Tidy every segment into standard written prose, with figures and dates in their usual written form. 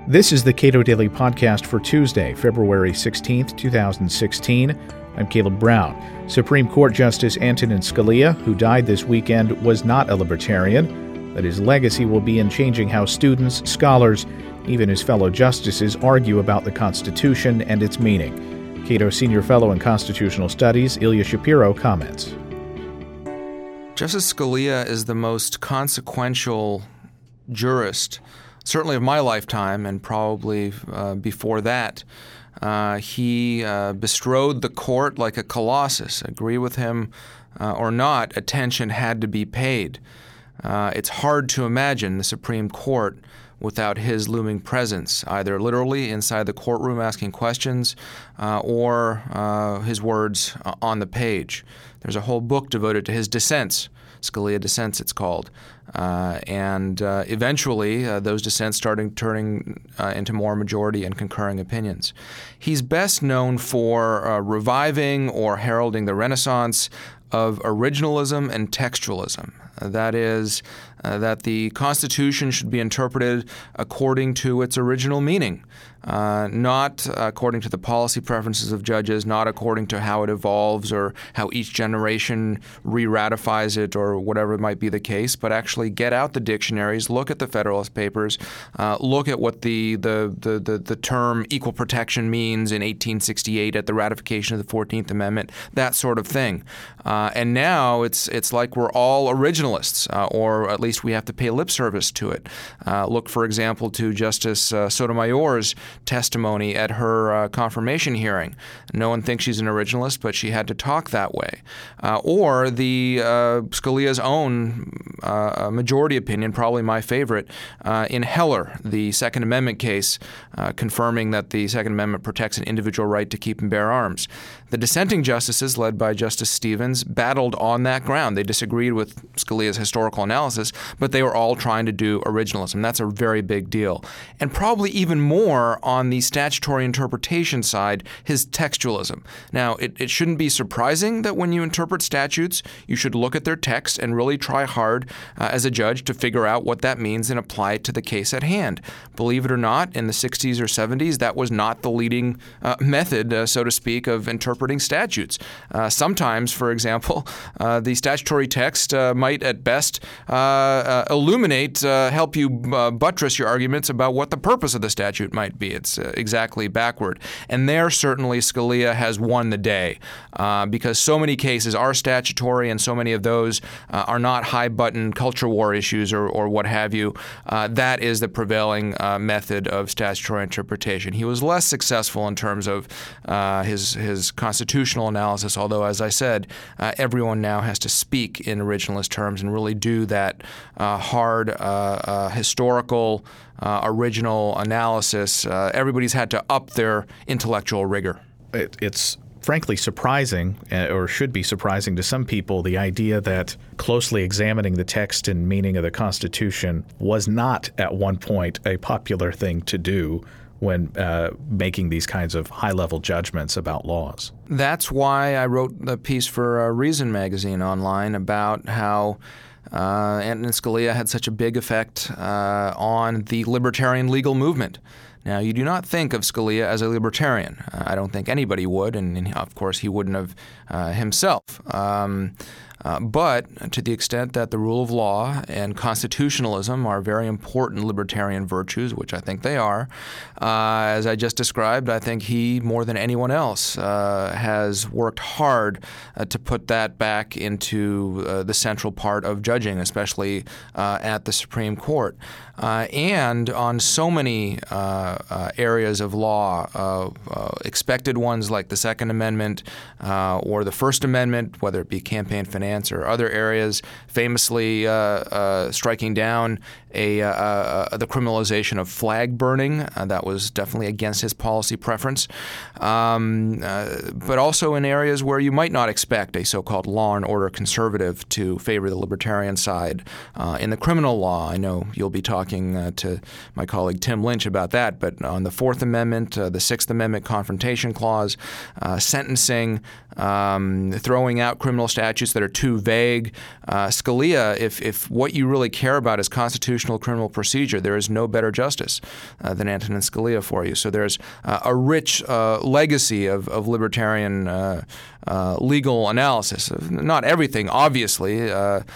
This is the Cato Daily Podcast for Tuesday, February 16th, 2016. I'm Caleb Brown. Supreme Court Justice Antonin Scalia, who died this weekend, was not a libertarian, but his legacy will be in changing how students, scholars, even his fellow justices argue about the Constitution and its meaning. Cato Senior Fellow in Constitutional Studies, Ilya Shapiro, comments. Justice Scalia is the most consequential jurist, certainly of my lifetime and probably before that. He bestrode the court like a colossus. Agree with him or not, attention had to be paid. It's hard to imagine the Supreme Court without his looming presence, either literally inside the courtroom asking questions or his words on the page. There's a whole book devoted to his dissents. Scalia Dissents, it's called. And eventually, those dissents started turning into more majority and concurring opinions. He's best known for reviving or heralding the renaissance of originalism and textualism. That is, that the Constitution should be interpreted according to its original meaning, not according to the policy preferences of judges, not according to how it evolves or how each generation re-ratifies it or whatever might be the case, but actually get out the dictionaries, look at the Federalist Papers, look at what the term equal protection means in 1868 at the ratification of the 14th Amendment, that sort of thing. And now it's like we're all originalists, or at least we have to pay lip service to it. Look, for example, to Justice Sotomayor's testimony at her confirmation hearing. No one thinks she's an originalist, but she had to talk that way. Or the Scalia's own majority opinion, probably my favorite, in Heller, the Second Amendment case, confirming that the Second Amendment protects an individual right to keep and bear arms. The dissenting justices, led by Justice Stevens, battled on that ground. They disagreed with Scalia's historical analysis, but they were all trying to do originalism. That's a very big deal. And probably even more on the statutory interpretation side, his textualism. Now, it shouldn't be surprising that when you interpret statutes, you should look at their text and really try hard as a judge to figure out what that means and apply it to the case at hand. Believe it or not, in the 60s or 70s, that was not the leading method, so to speak, of interpreting statutes. Sometimes, for example, the statutory text might at best illuminate, help you buttress your arguments about what the purpose of the statute might be. It's exactly backward. And there, certainly, Scalia has won the day because so many cases are statutory and so many of those are not high-button culture war issues or what have you. That is the prevailing method of statutory interpretation. He was less successful in terms of his constitutional analysis, although, as I said, everyone now has to speak in originalist terms and really do that hard historical original analysis. Everybody's had to up their intellectual rigor. It's frankly surprising, or should be surprising to some people, the idea that closely examining the text and meaning of the Constitution was not at one point a popular thing to do when making these kinds of high-level judgments about laws. That's why I wrote the piece for Reason magazine online about how Antonin Scalia had such a big effect on the libertarian legal movement. Now, you do not think of Scalia as a libertarian. I don't think anybody would, and of course he wouldn't have himself. But to the extent that the rule of law and constitutionalism are very important libertarian virtues, which I think they are, as I just described, I think he, more than anyone else, has worked hard to put that back into the central part of judging, especially at the Supreme Court. And on so many areas of law, expected ones like the Second Amendment or the First Amendment, whether it be campaign finance or other areas, famously striking down the criminalization of flag burning. That was definitely against his policy preference. But also in areas where you might not expect a so-called law and order conservative to favor the libertarian side. In the criminal law, I know you'll be talking to my colleague Tim Lynch about that, but on the Fourth Amendment, the Sixth Amendment Confrontation Clause, sentencing, throwing out criminal statutes that are too vague. Scalia, if what you really care about is constitutional criminal procedure, there is no better justice than Antonin Scalia for you. So there's a rich legacy of libertarian legal analysis. Not everything, obviously.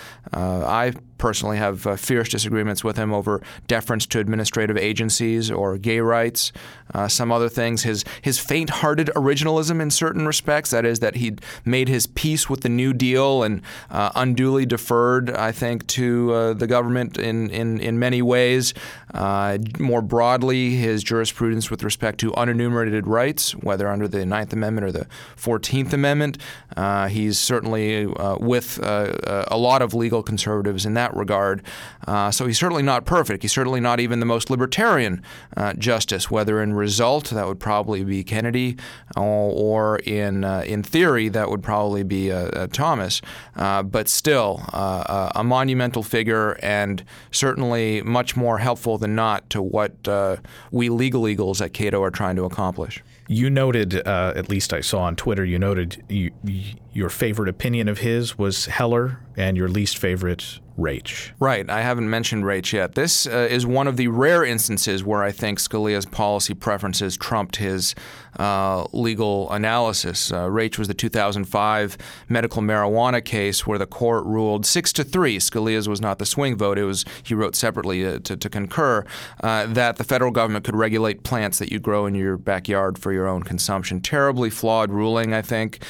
I personally have fierce disagreements with him over deference to administrative agencies or gay rights, some other things. His faint-hearted originalism in certain respects, that is, that he'd made his peace with the New Deal and unduly deferred, I think, to the government in many ways. More broadly, his jurisprudence with respect to unenumerated rights, whether under the 9th Amendment or the 14th Amendment. He's certainly with a lot of legal conservatives in that regard. So he's certainly not perfect. He's certainly not even the most libertarian justice, whether in result, that would probably be Kennedy, or in theory, that would probably be Thomas. But still, a monumental figure, and certainly much more helpful than not to what we legal eagles at Cato are trying to accomplish. You noted, at least I saw on Twitter, you noted your favorite opinion of his was Heller and your least favorite Raich. Right. I haven't mentioned Raich yet. This is one of the rare instances where I think Scalia's policy preferences trumped his legal analysis. Raich was the 2005 medical marijuana case where the court ruled 6-3. Scalia's was not the swing vote. It was, he wrote separately to concur, that the federal government could regulate plants that you grow in your backyard for your own consumption. Terribly flawed ruling, I think.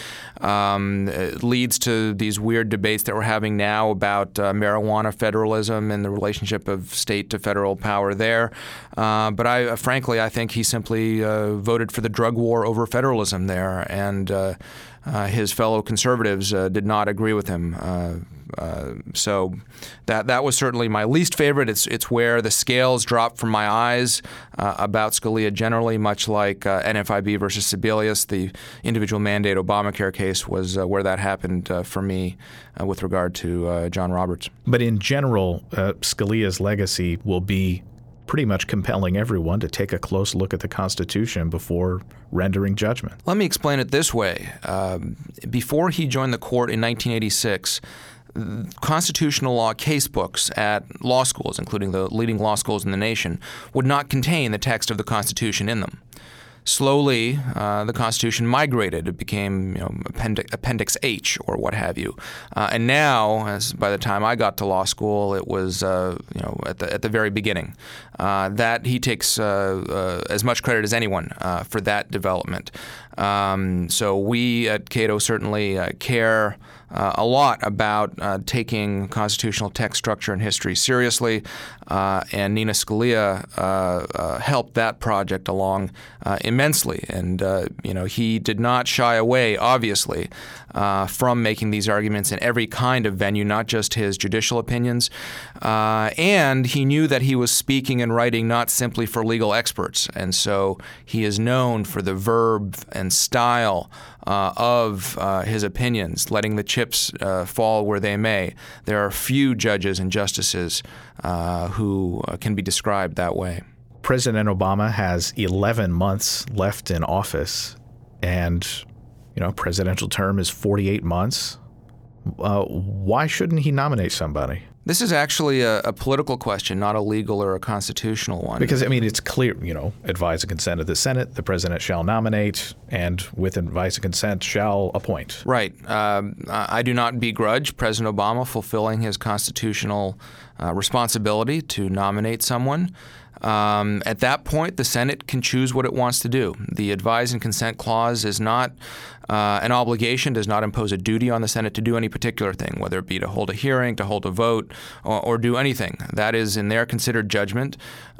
It leads to these weird debates that we're having now about marijuana federalism and the relationship of state to federal power there. But I think he simply voted for the drug war over federalism there, and his fellow conservatives did not agree with him. So that was certainly my least favorite. It's where the scales dropped from my eyes about Scalia generally, much like NFIB versus Sebelius. The individual mandate Obamacare case was where that happened for me with regard to John Roberts. But in general, Scalia's legacy will be pretty much compelling everyone to take a close look at the Constitution before rendering judgment. Let me explain it this way. Before he joined the court in 1986, constitutional law casebooks at law schools, including the leading law schools in the nation, would not contain the text of the Constitution in them. Slowly, the Constitution migrated. It became, Appendix H or what have you. And now, as by the time I got to law school, it was, at the very beginning. That he takes as much credit as anyone for that development. So we at Cato certainly care a lot about taking constitutional text, structure, and history seriously, and Nina Scalia helped that project along immensely. And he did not shy away, obviously, from making these arguments in every kind of venue, not just his judicial opinions. And he knew that he was speaking and writing not simply for legal experts, and so he is known for the verb and style of his opinions, letting the chips fall where they may. There are few judges and justices who can be described that way. President Obama has 11 months left in office, and presidential term is 48 months. Why shouldn't he nominate somebody? This is actually a political question, not a legal or a constitutional one. Because, it's clear, advise and consent of the Senate, the president shall nominate, and with advice and consent shall appoint. Right. I do not begrudge President Obama fulfilling his constitutional responsibility to nominate someone. At that point, the Senate can choose what it wants to do. The advise and consent clause is not an obligation, does not impose a duty on the Senate to do any particular thing, whether it be to hold a hearing, to hold a vote, or do anything. That is in their considered judgment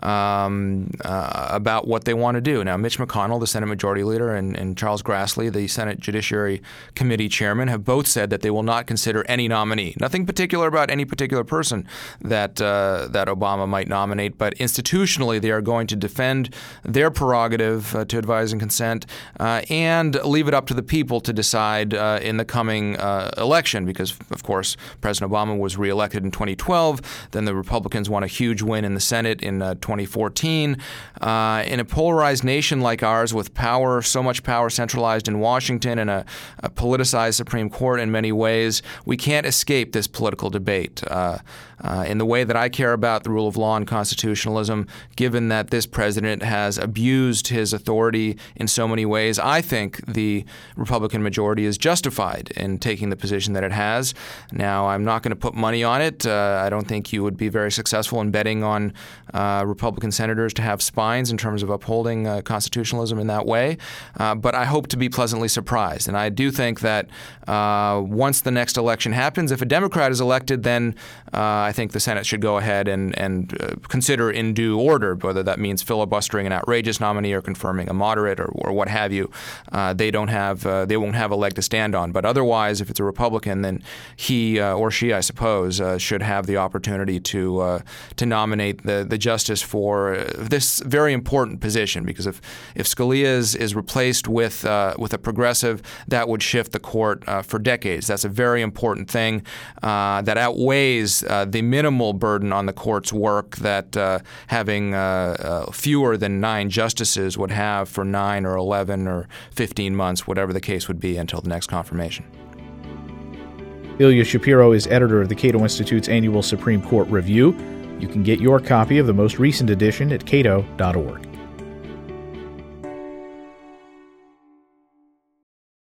about what they want to do. Now, Mitch McConnell, the Senate Majority Leader, and Charles Grassley, the Senate Judiciary Committee Chairman, have both said that they will not consider any nominee. Nothing particular about any particular person. that Obama might nominate, but institutionally they are going to defend their prerogative to advise and consent and leave it up to the people to decide in the coming election, because, of course, President Obama was reelected in 2012. Then the Republicans won a huge win in the Senate in 2014. In a polarized nation like ours, with so much power centralized in Washington and a politicized Supreme Court in many ways, we can't escape this political debate. In the way that I care about the rule of law and constitutionalism, given that this president has abused his authority in so many ways, I think the Republican majority is justified in taking the position that it has. Now, I'm not going to put money on it. I don't think you would be very successful in betting on Republican senators to have spines in terms of upholding constitutionalism in that way. But I hope to be pleasantly surprised. And I do think that once the next election happens, if a Democrat is elected, then I think the Senate should go ahead and consider in due order, whether that means filibustering an outrageous nominee or confirming a moderate or what have you. They won't have a leg to stand on. But otherwise, if it's a Republican, then he or she, I suppose, should have the opportunity to nominate the justice for this very important position. Because if Scalia is replaced with a progressive, that would shift the court for decades. That's a very important thing that outweighs the minimal burden on the court's work that having fewer than 9 justices would have for 9 or 11 or 15 months, whatever the case would be, until the next confirmation. Ilya Shapiro is editor of the Cato Institute's annual Supreme Court Review. You can get your copy of the most recent edition at cato.org.